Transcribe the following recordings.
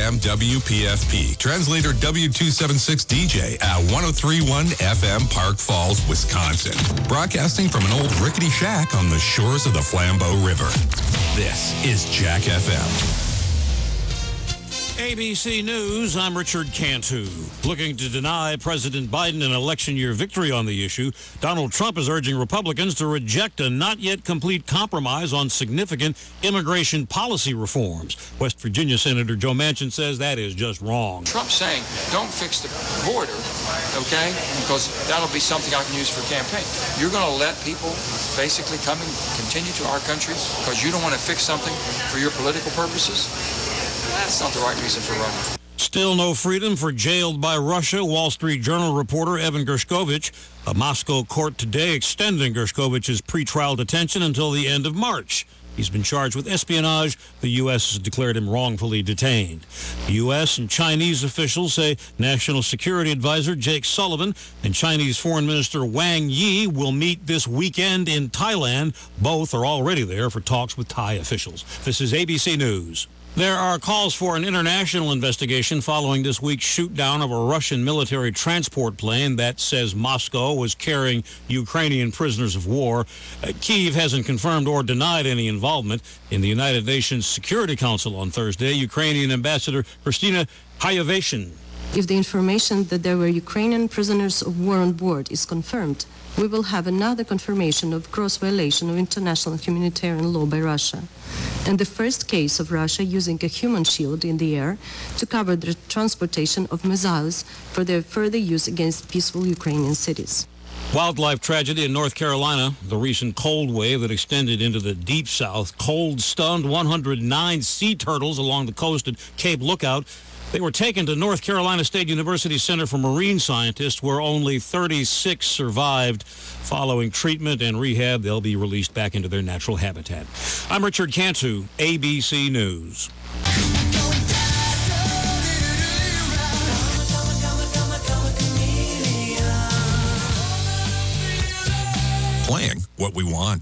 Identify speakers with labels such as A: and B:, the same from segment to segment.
A: FM WPFP. Translator W276 DJ at 1031 FM Park Falls, Wisconsin. Broadcasting from an old rickety shack on the shores of the Flambeau River. This is Jack FM.
B: ABC News, I'm Richard Cantu. Looking to deny President Biden an election year victory on the issue, Donald Trump is urging Republicans to reject a not yet complete compromise on significant immigration policy reforms. West Virginia Senator Joe Manchin says that is just wrong.
C: Trump's saying, don't fix the border, okay, because that'll be something I can use for campaign. You're going to let people basically come and continue to our country because you don't want to fix something for your political purposes? That's not the right reason for running.
B: Still no freedom for jailed by Russia Wall Street Journal reporter Evan Gershkovich. A Moscow court today extending Gershkovich's pretrial detention until the end of March. He's been charged with espionage. The U.S. has declared him wrongfully detained. U.S. and Chinese officials say National Security Advisor Jake Sullivan and Chinese Foreign Minister Wang Yi will meet this weekend in Thailand. Both are already there for talks with Thai officials. This is ABC News. There are calls for an international investigation following this week's shoot-down of a Russian military transport plane that says Moscow was carrying Ukrainian prisoners of war. Kyiv hasn't confirmed or denied any involvement. In the United Nations Security Council on Thursday, Ukrainian Ambassador Kristina Hayavashin.
D: If the information that there were Ukrainian prisoners of war on board is confirmed, we will have another confirmation of gross violation of international humanitarian law by Russia, and the first case of Russia using a human shield in the air to cover the transportation of missiles for their further use against peaceful Ukrainian cities.
B: Wildlife tragedy in North Carolina. The recent cold wave that extended into the deep south. Cold stunned 109 sea turtles along the coast at Cape Lookout. They were taken to North Carolina State University Center for Marine Scientists, where only 36 survived. Following treatment and rehab, they'll be released back into their natural habitat. I'm Richard Cantu, ABC News.
A: Playing what we want.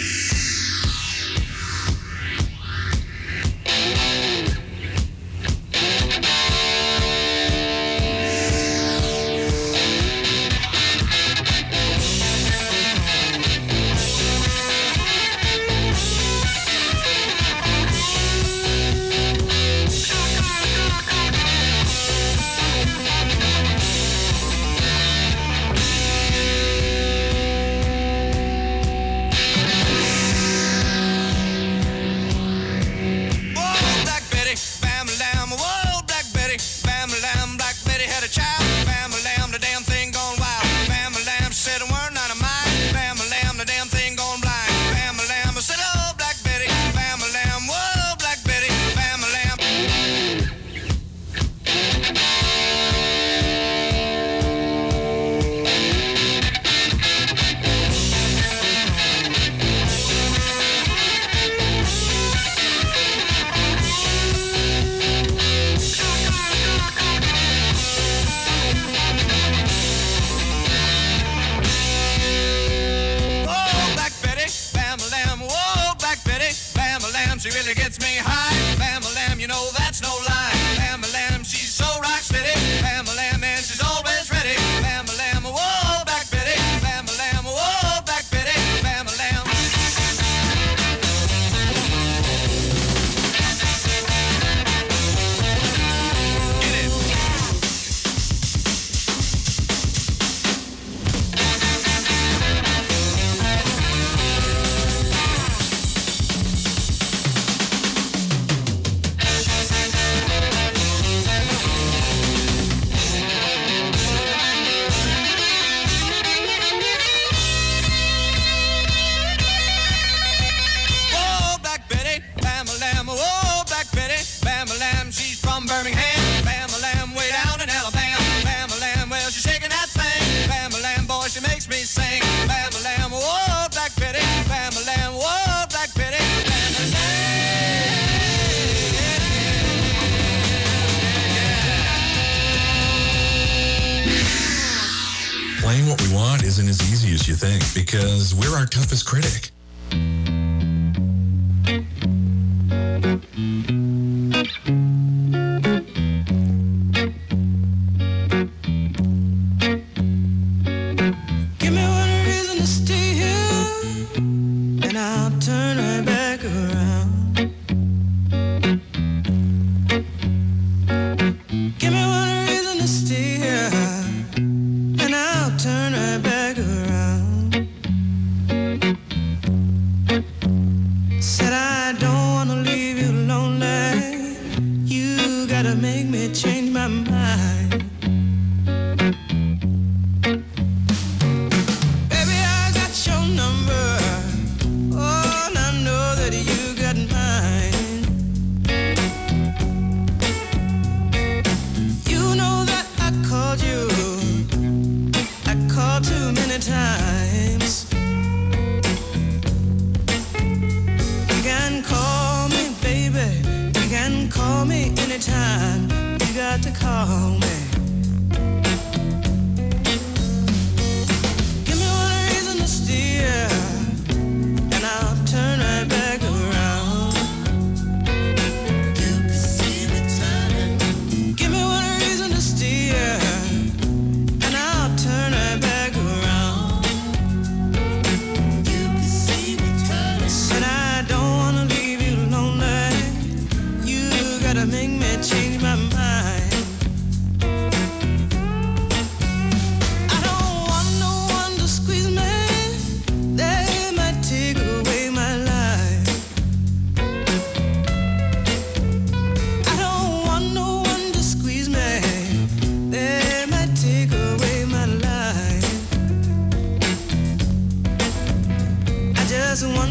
A: Playing what we want isn't as easy as you think because we're our toughest critic.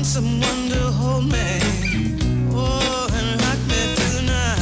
E: someone to hold me, oh, and rock me through the night.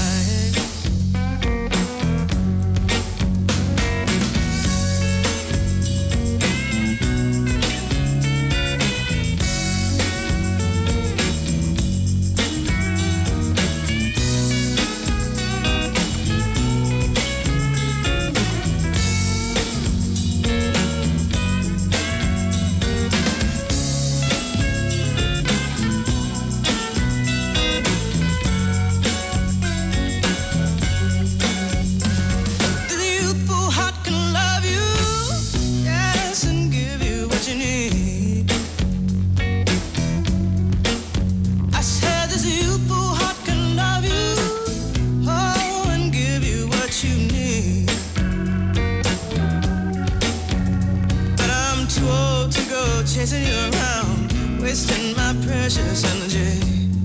E: Chasing you around, wasting my precious energy.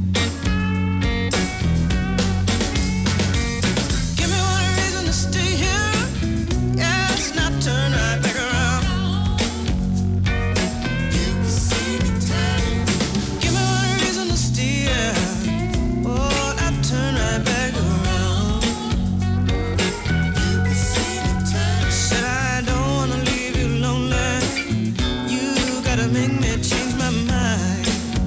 E: Give me one reason to stay here, yes, not turn right back around. You can see me turning. Give me one reason to stay here, oh, not turn right back around. You can see me turning. Said I don't wanna leave you lonely. Make me change my mind.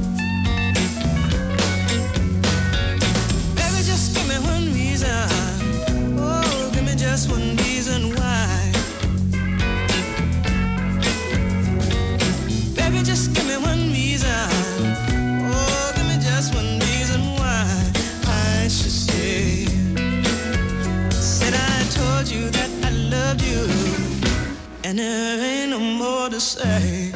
E: Baby, just give me one reason. Oh, give me just one reason why. Baby, just give me one reason. Oh, give me just one reason why I should stay. Said I told you that I loved you, and there ain't no more to say.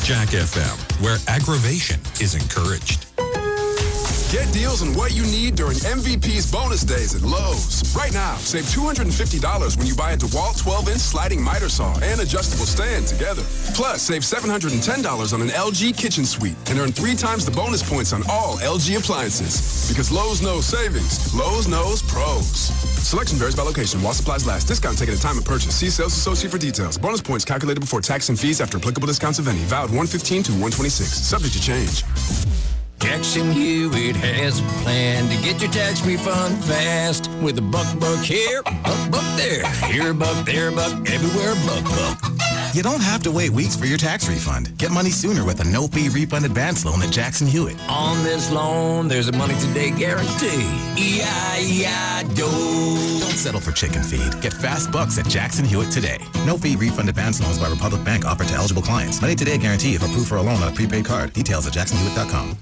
A: Jack FM, where aggravation is encouraged.
F: Get deals on what you need during MVP's bonus days at Lowe's. Right now, save $250 when you buy a DeWalt 12-inch sliding miter saw and adjustable stand together. Plus, save $710 on an LG kitchen suite and earn 3 times the bonus points on all LG appliances. Because Lowe's knows savings, Lowe's knows pros. Selection varies by location while supplies last. Discount taken at time of purchase. See sales associate for details. Bonus points calculated before tax and fees after applicable discounts of any. Valid 1/15 to 1/26. Subject to change.
G: Jackson Hewitt has a plan to get your tax refund fast with a buck here, buck there. Here a buck, there a buck, everywhere a buck.
H: You don't have to wait weeks for your tax refund. Get money sooner with a no-fee refund advance loan at Jackson Hewitt.
G: On this loan, there's a money today guarantee. E-I-E-I-Do.
H: Don't settle for chicken feed. Get fast bucks at Jackson Hewitt today. No-fee refund advance loans by Republic Bank offered to eligible clients. Money today guarantee if approved for a loan on a prepaid card. Details at jacksonhewitt.com.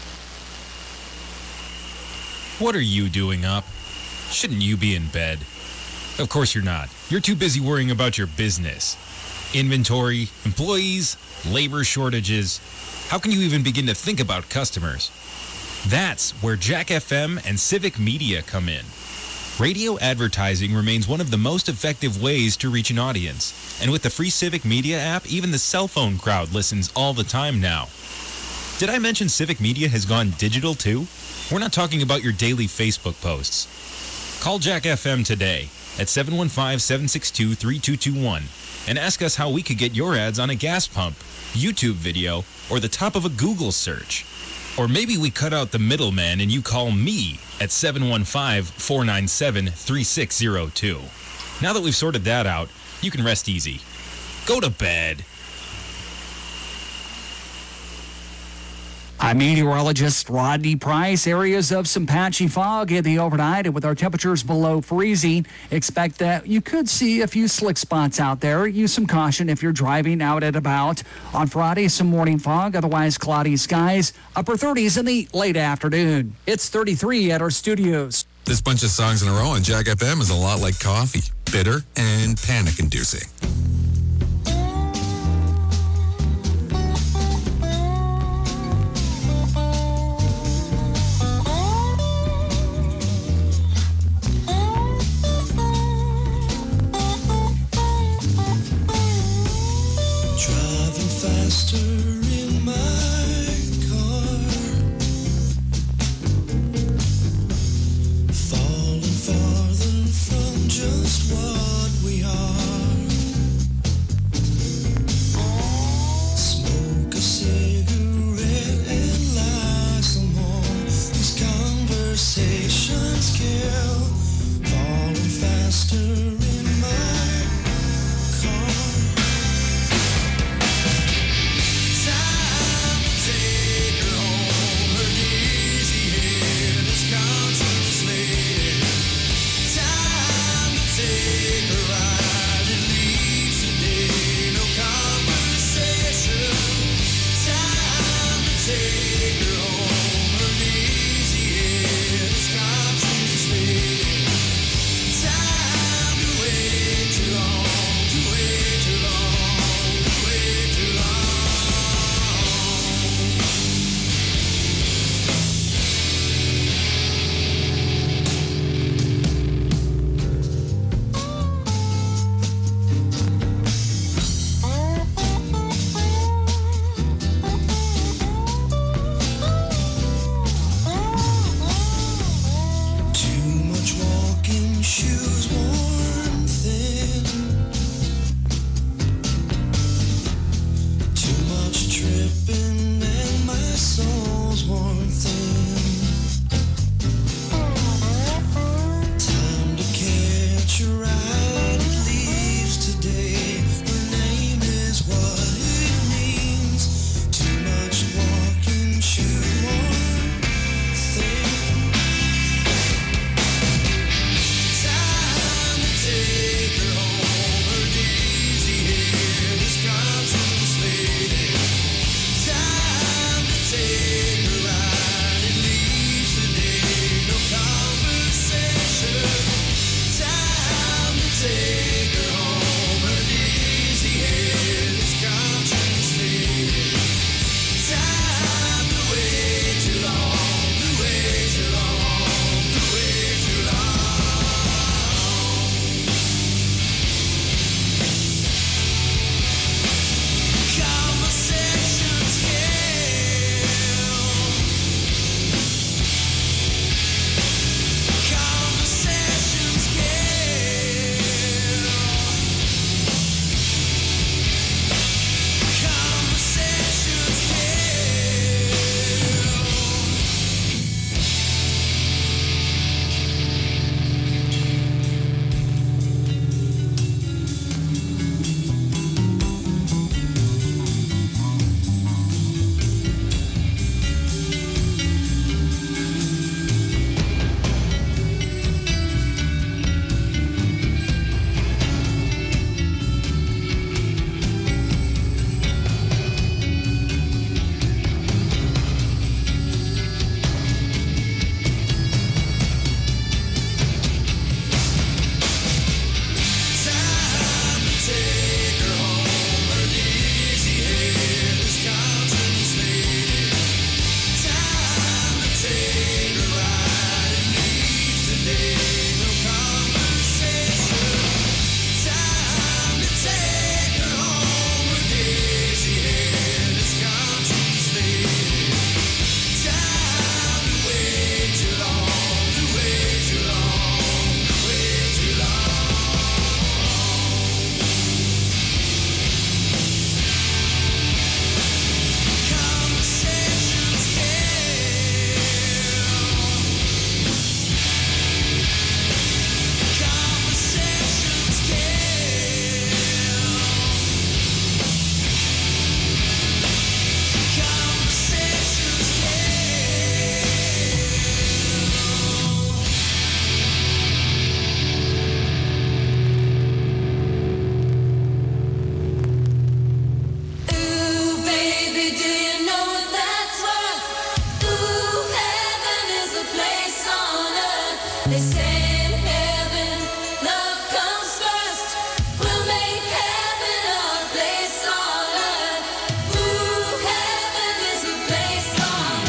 I: What are you doing up? Shouldn't you be in bed? Of course you're not. You're too busy worrying about your business. Inventory, employees, labor shortages. How can you even begin to think about customers? That's where Jack FM and Civic Media come in. Radio advertising remains one of the most effective ways to reach an audience. And with the free Civic Media app, even the cell phone crowd listens all the time now. Did I mention Civic Media has gone digital too? We're not talking about your daily Facebook posts. Call Jack FM today at 715-762-3221 and ask us how we could get your ads on a gas pump, YouTube video, or the top of a Google search. Or maybe we cut out the middleman and you call me at 715-497-3602. Now that we've sorted that out, you can rest easy. Go to bed.
J: I'm meteorologist Rodney Price. Areas of some patchy fog in the overnight, and with our temperatures below freezing, expect that you could see a few slick spots out there. Use some caution if you're driving out and about. On Friday, some morning fog, otherwise cloudy skies, upper 30s in the late afternoon. It's 33 at our studios.
A: This bunch of songs in a row on Jack FM is a lot like coffee. Bitter and panic-inducing.
E: They say in heaven, love comes first. We'll make heaven a place on earth. Ooh, heaven is a place on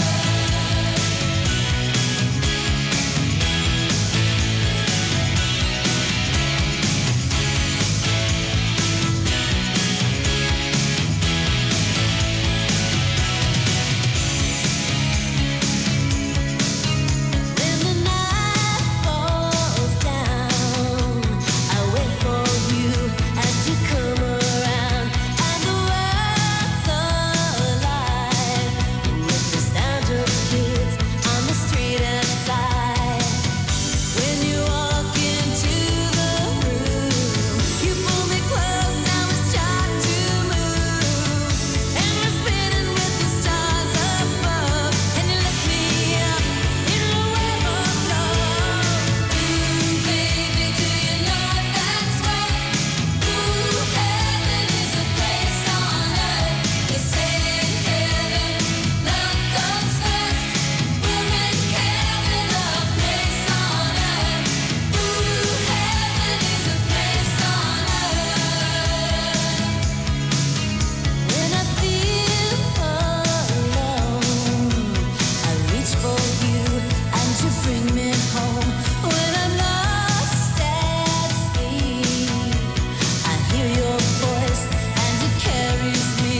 E: When the night falls down, I wait for you as you come around, and the world's alive with the sound of kids on the street outside. When you walk into the room, you pull me close and we start to move, and we're spinning with the stars above, and you lift me up in a web of love. Ooh, baby, do you know that's right? Ooh, heaven is a place on earth. They say in heaven, love comes first. We'll make heaven a place on earth. Ooh, heaven is a place on earth. When I feel alone, I reach for you and you bring me home. When I'm lost at sea, I hear your voice and it carries me.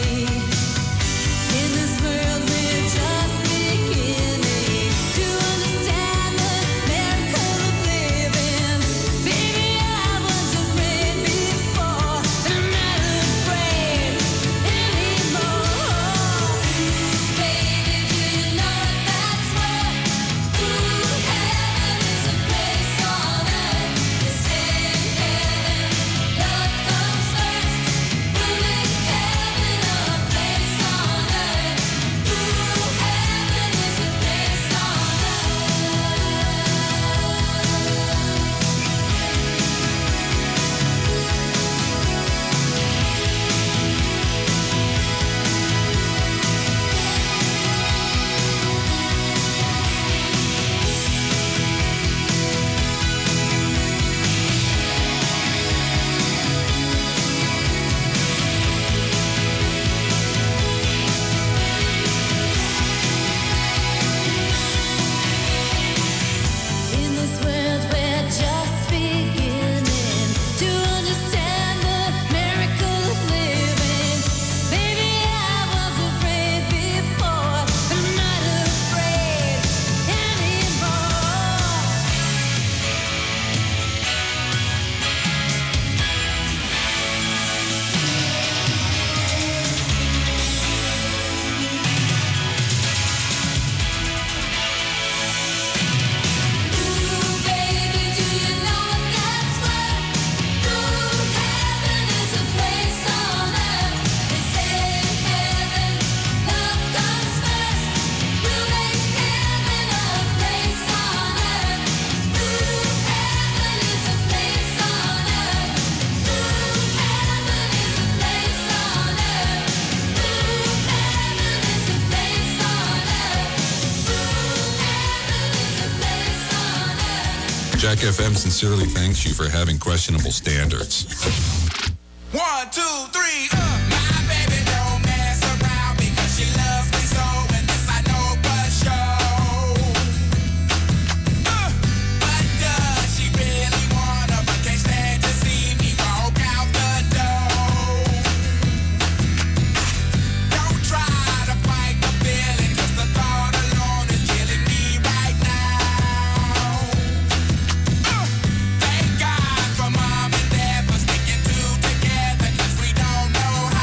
E: In this world we're just beginning to understand the miracle of living. Baby, I was afraid before, and I'm not afraid anymore. Baby, do you know that's right? Ooh, heaven is a place on earth. They say in heaven, love comes first. We'll make heaven a place on earth. Ooh, heaven is a place on In this world we're just beginning to understand the miracle of living. Baby, I was afraid before, but I'm not afraid anymore. Ooh, baby, do you know that's right? Ooh, heaven is a place on earth. They say in heaven, love comes first. We'll make heaven a place on earth. Ooh, heaven is a place on earth. Ooh, heaven is a place on earth. Ooh, heaven is a place on earth. Ooh, heaven is a place on earth.
A: Jack FM sincerely thanks you for having questionable standards.
E: 1, 2, 3, My baby don't mess around because she loves me so, and this I know for sure. But does she really wanna, but can't stand to see me walk out the door? Don't try to fight the feeling, 'cause the thought alone is killing me right now. Thank God for mom and dad for sticking two together, 'cause we don't know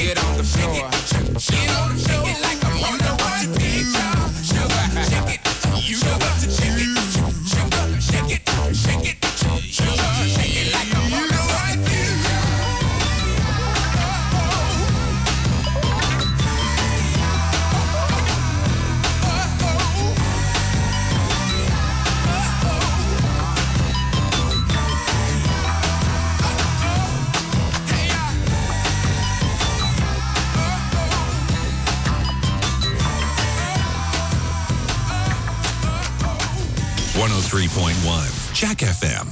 E: Get on the floor. Get on the floor. Shake it like I'm on the one page. Shake it. You know what to shake it. Shake it. Shake it. Shake it like I'm on the one page.
A: .1 Jack FM.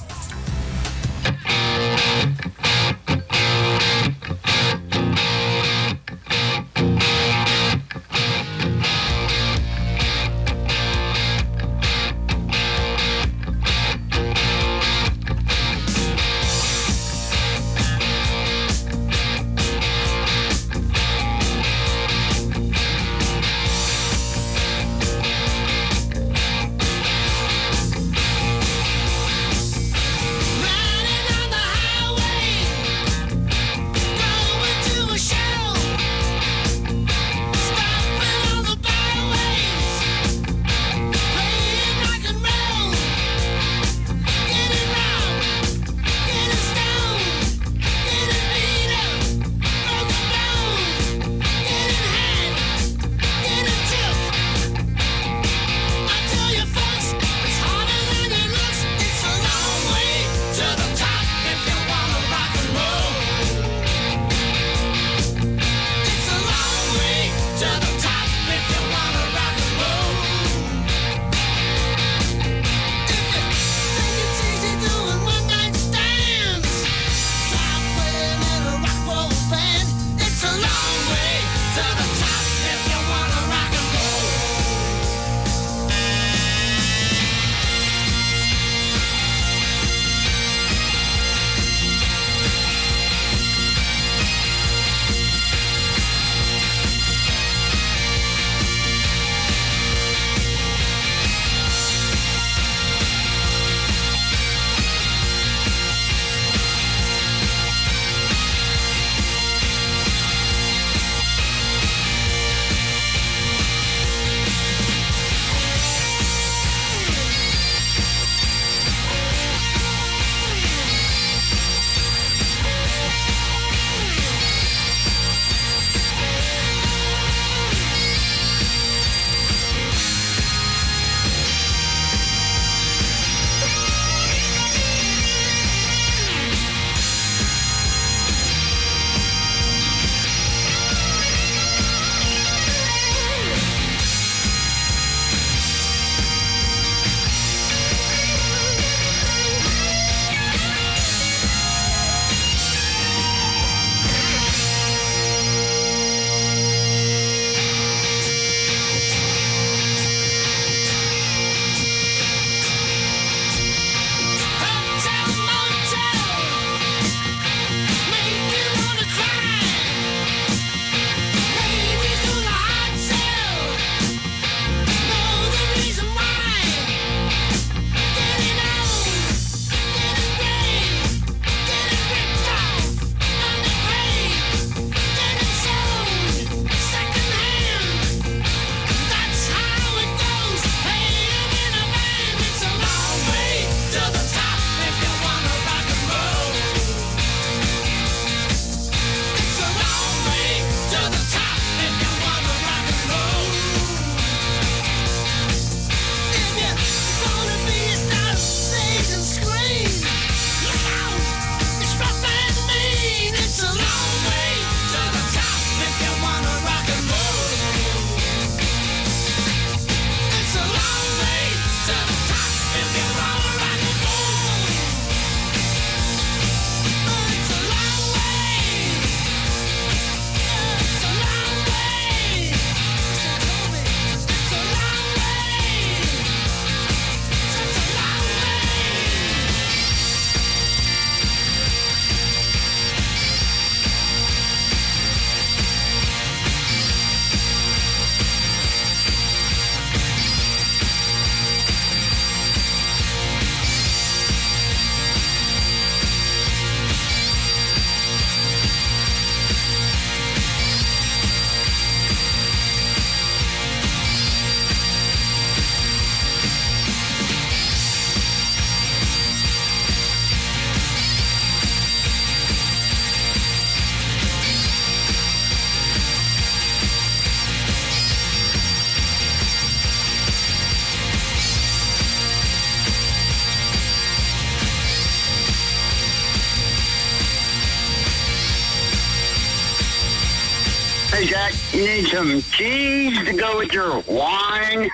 K: Hey, Jack, you need some cheese to go with your wine?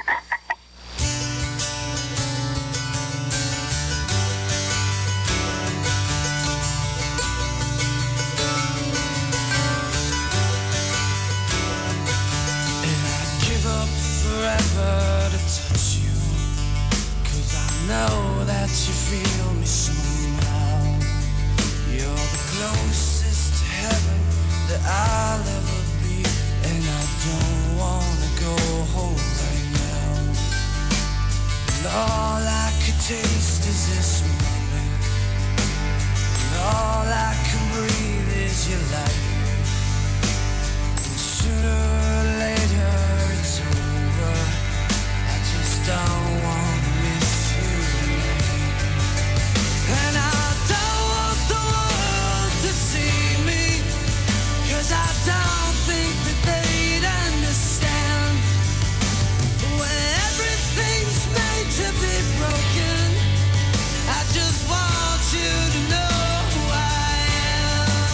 E: Forever to touch you, 'cause I know that you feel me somehow. You're the closest to heaven that I'll ever be, and I don't wanna go home right now. And all I could taste is this moment, and all I can breathe is your light. And sooner or later it's over. I just don't want to miss you tonight. And I don't want the world to see me, 'cause I don't think that they'd understand. When everything's made to be broken, I just want you to know who I am.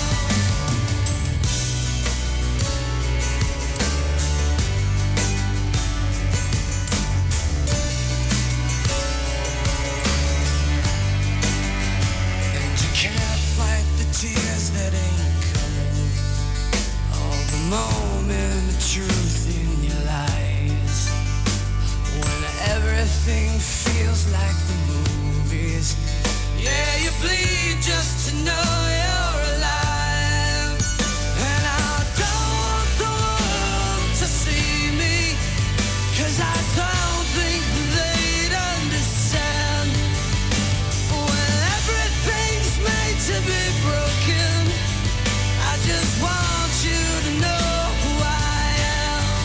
E: And you can't fight the tears that ain't coming, all the moment of truth in your lies. When everything feels like the movies, yeah, you bleed just to know you're alive. And I don't want the world to see me, 'cause I don't think they'd understand. When everything's made to be broken, I just want you to know who I am.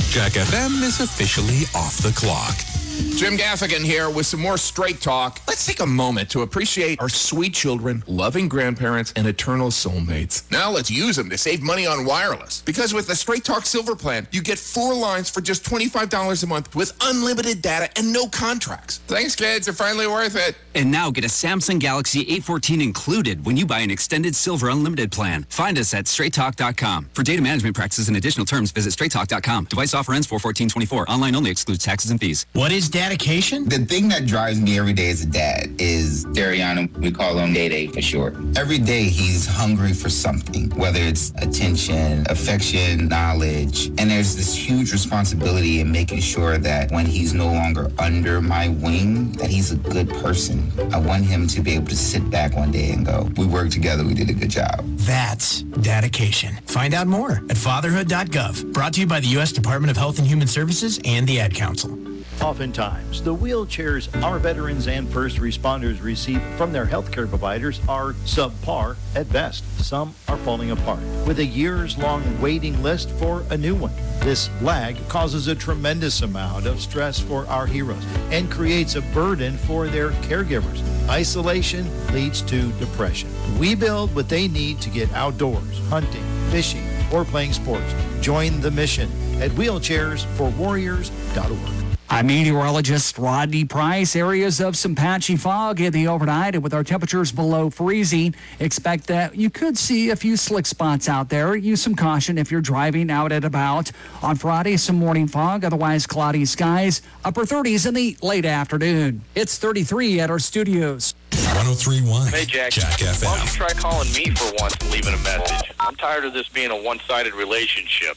A: Jack FM is officially off the clock.
L: Jim Gaffigan here with some more Straight Talk. Let's take a moment to appreciate our sweet children, loving grandparents, and eternal soulmates. Now let's use them to save money on wireless. Because with the Straight Talk Silver Plan, you get 4 lines for just $25 a month with unlimited data and no contracts. Thanks, kids. They're finally worth it.
M: And now get a Samsung Galaxy A14 included when you buy an extended Silver Unlimited plan. Find us at straighttalk.com. For data management practices and additional terms, visit straighttalk.com. Device offer ends 4/14/24. Online only, excludes taxes and fees.
N: What is dedication?
O: The thing that drives me every day as a dad is Dariana. We call him Day Day for short. Every day he's hungry for something, whether it's attention, affection, knowledge. And there's this huge responsibility in making sure that when he's no longer under my wing, that he's a good person. I want him to be able to sit back one day and go, we worked together, we did a good job.
N: That's dedication. Find out more at fatherhood.gov. Brought to you by the U.S. Department of Health and Human Services and the Ad Council.
P: Oftentimes, the wheelchairs our veterans and first responders receive from their healthcare providers are subpar at best. Some are falling apart, with a years-long waiting list for a new one. This lag causes a tremendous amount of stress for our heroes and creates a burden for their caregivers. Isolation leads to depression. We build what they need to get outdoors, hunting, fishing, or playing sports. Join the mission at wheelchairsforwarriors.org.
J: I'm meteorologist Rodney Price. Areas of some patchy fog in the overnight, and with our temperatures below freezing, expect that you could see a few slick spots out there. Use some caution if you're driving out and about. On Friday, some morning fog, otherwise cloudy skies. Upper 30s in the late afternoon. It's 33 at our studios.
A: 103.1.
Q: Hey, Jack.
A: Jack FM.
Q: Why don't you try calling me for once and leaving a message? I'm tired of this being a one-sided relationship.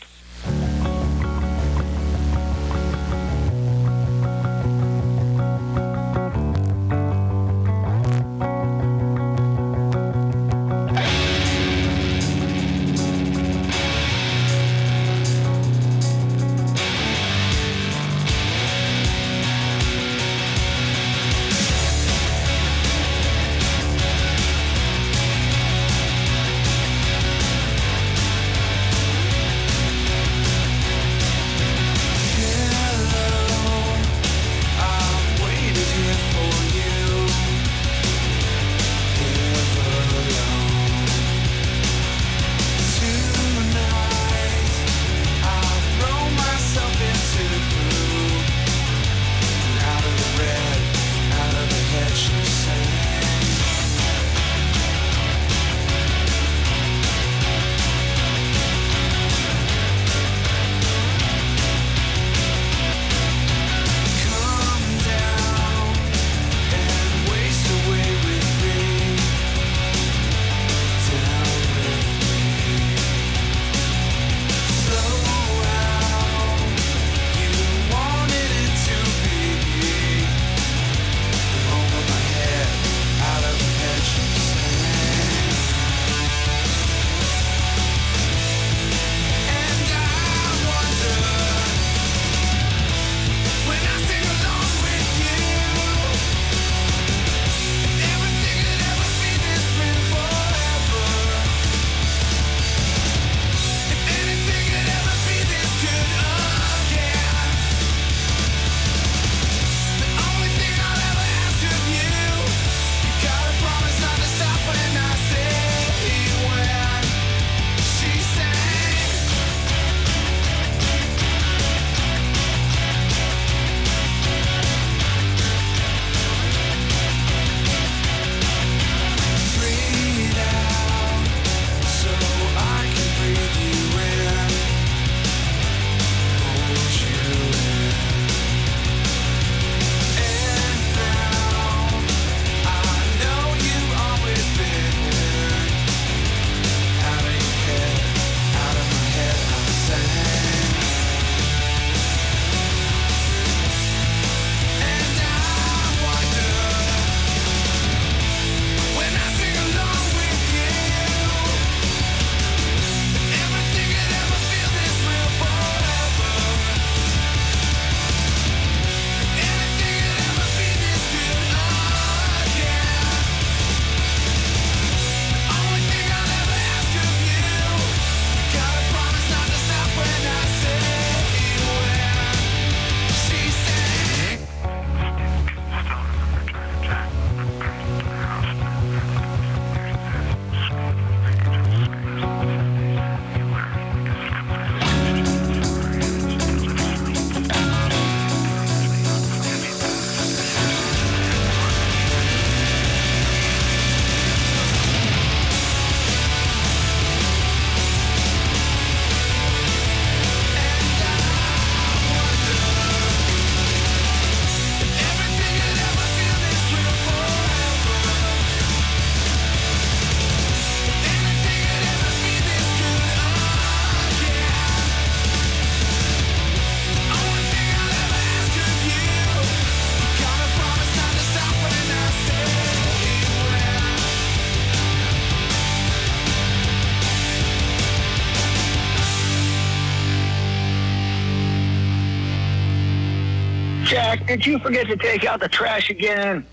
K: Jack, did you forget to take out the trash again?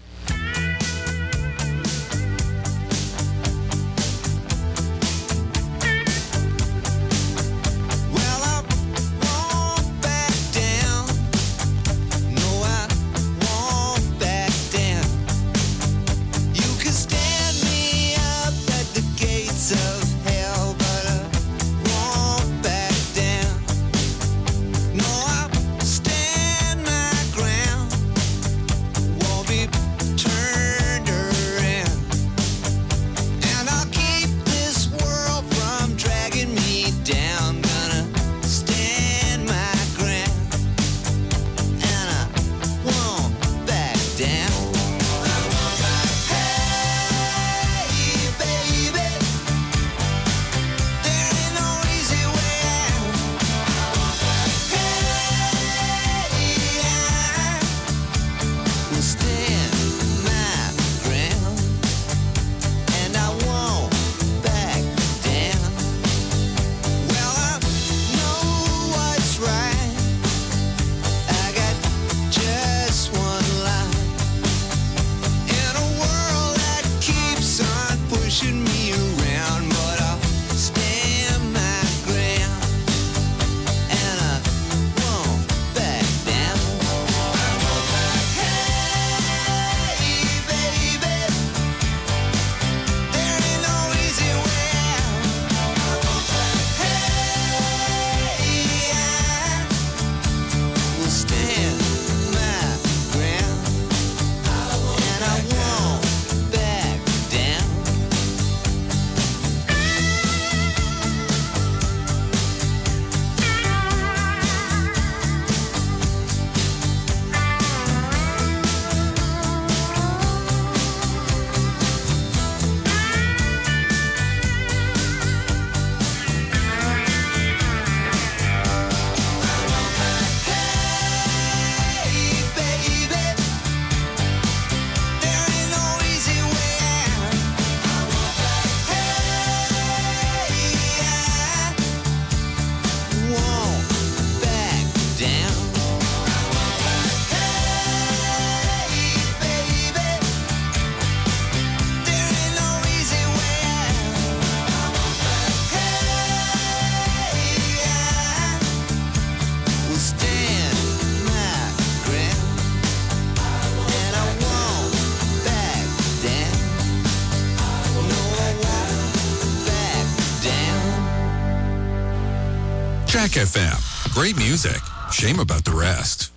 A: Jack FM. Great music. Shame about the rest.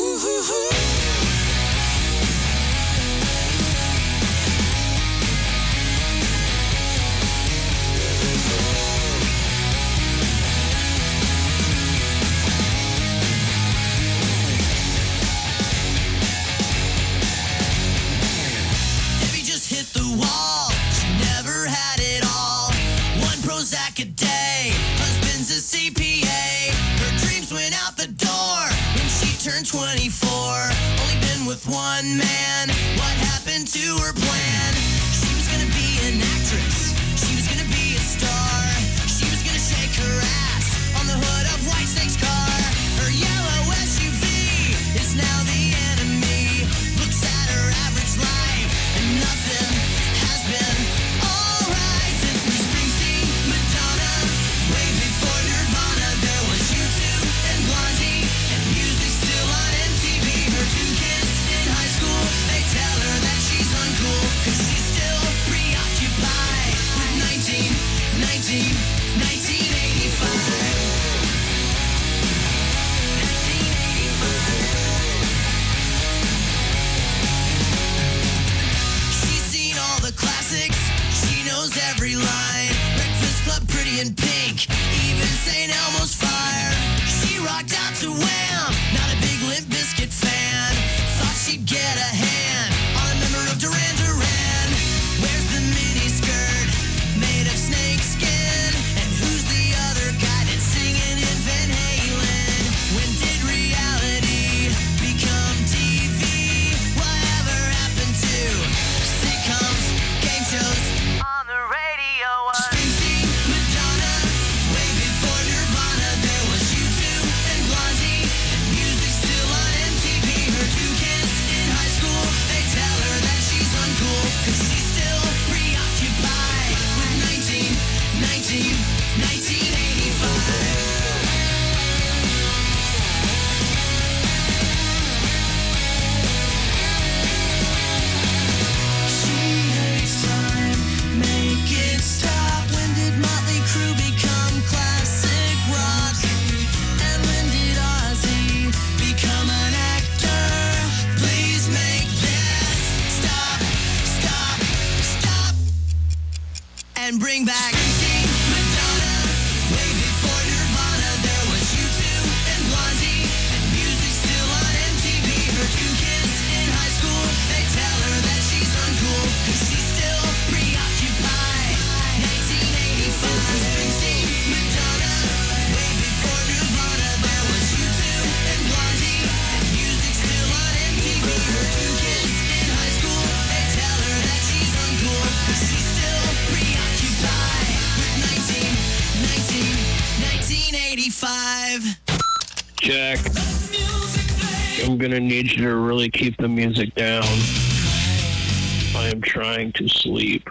E: Debbie just hit the wall. She never had it all. One Prozac a day. Husband's a CPA. Her dreams went out the door when she turned 24. Only been with one man. What happened to her plan? She was gonna be an actress. She was gonna be a star. She was gonna shake her ass on the hood of Whitesnake's car. Her yellow SUV is now the enemy. Looks at her average life and nothing has been alright since Bruce Springsteen, Madonna, way before Nirvana. There was U2 and Blondie and music still on MTV. Her two kids in high school, they tell her that she's uncool, 'cause she's still preoccupied with 1985. She's seen all the classics, she knows every line. Breakfast Club, Pretty in Pink, even St. Elmo's Fire. She rocked out to Wham, not a big Limp Bizkit fan. Thought she'd get a hand on a member of Duran Duran. Where's the mini skirt made of snake skin? And who's the other guy that's singing in Van Halen? When did reality become TV? Whatever happened to sitcoms, game shows on the radio? Springsteen, Madonna, way before Nirvana. There was U2 and Blondie
R: Jack. I'm gonna need you to really keep the music down. I am trying to sleep.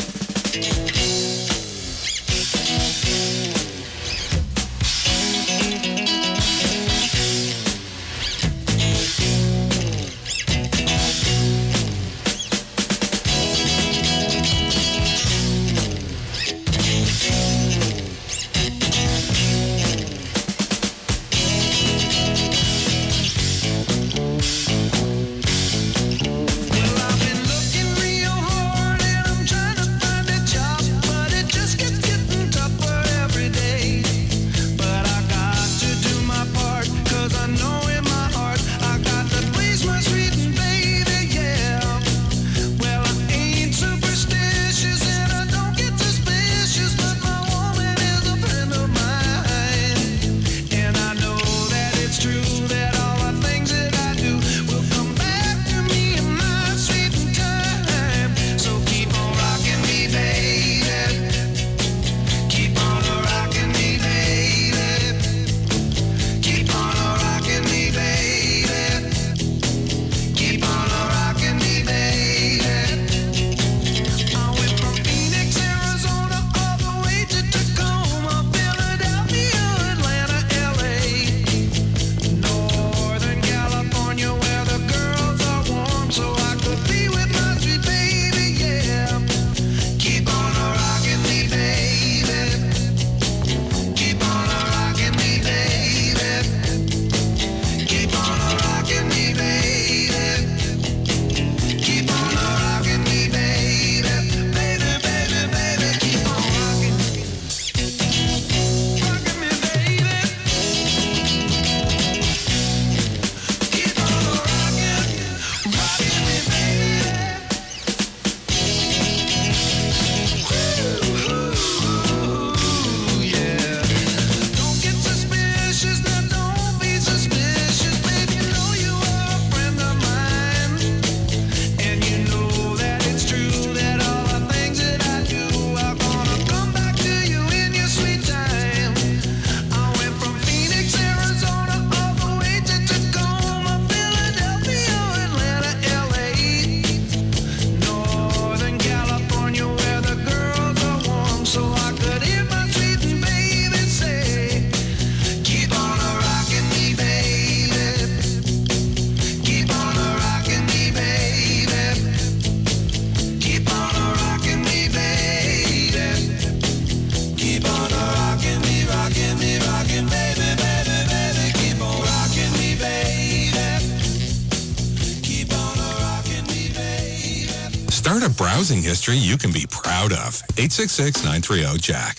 A: Start a browsing history you can be proud of. 866-930-JACK.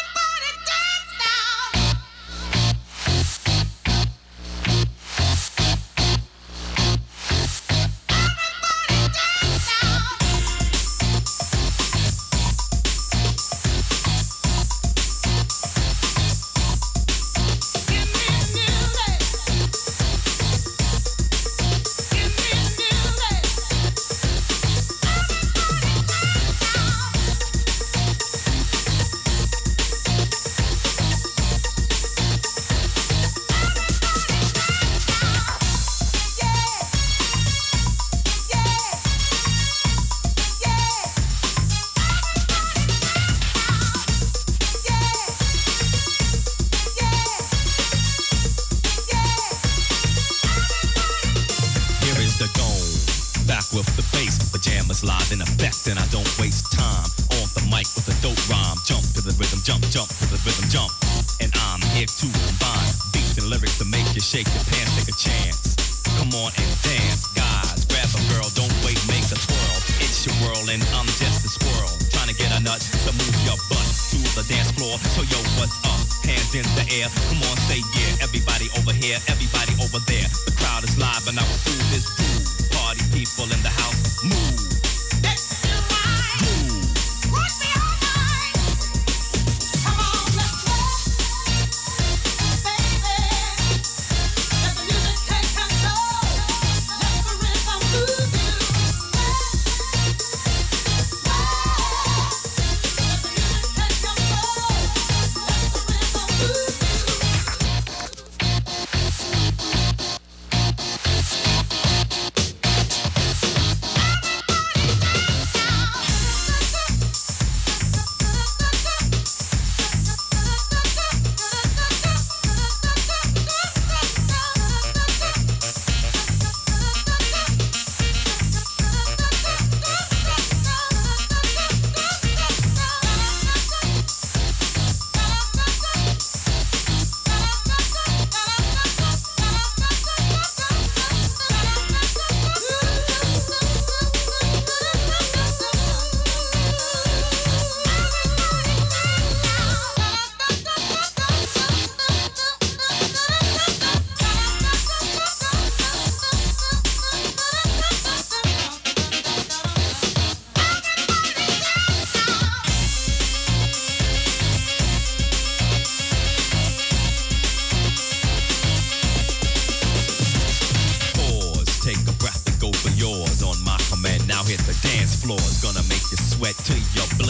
S: with the bass. Pajamas live in effect, and I don't waste time. On the mic with a dope rhyme. Jump to the rhythm, jump to the rhythm, jump. And I'm here to combine beats and lyrics to make you shake your pants, take a chance. Come on and dance, guys. Grab a girl, don't wait, make a twirl. It's your world, and I'm just a squirrel. Trying to get a nut to move your butt to the dance floor. So yo, what's up? Hands in the air. Come on, say yeah. Everybody over here, everybody over there. The crowd is live, and I will do this groove. Party people in the house, move. Now hit the dance floor. It's gonna make you sweat till you bleed.